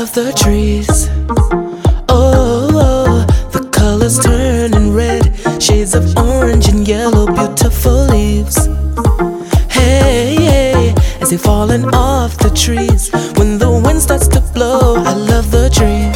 love the trees. Oh, the colors turning red, shades of orange and yellow, beautiful leaves. Hey, hey, as they falling off the trees, when the wind starts to blow, I love the trees.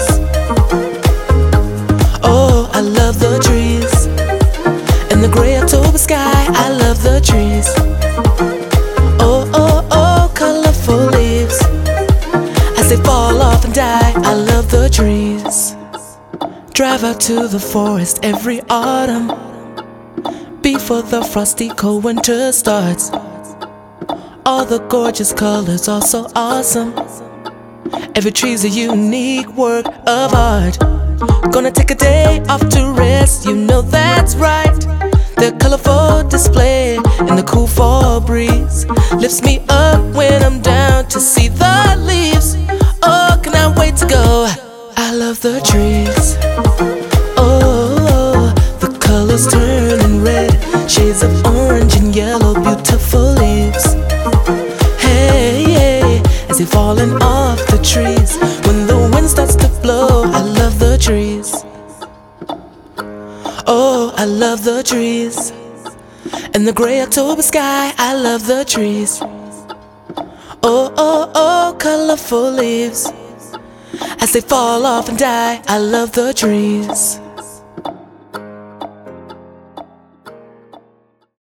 Oh, I love the trees. In the gray October sky, I love the trees. Oh, oh, oh, colorful leaves, as they fall off and die, I love the trees. Drive out to the forest every autumn, before the frosty cold winter starts. All the gorgeous colors are so awesome. Every tree's a unique work of art. Gonna take a day off to rest, you know that's right. Their colorful display in the cool fall breeze lifts me up when I'm down to see the leaves. Oh, cannot wait to go. I love the trees. Oh, the colors turning red, shades of orange and yellow, beautiful leaves. Hey, hey, as they're falling off the trees, when the wind starts to blow, I love the trees. Oh, I love the trees. In the gray October sky, I love the trees. Oh, oh, oh, colorful leaves, as they fall off and die, I love the trees.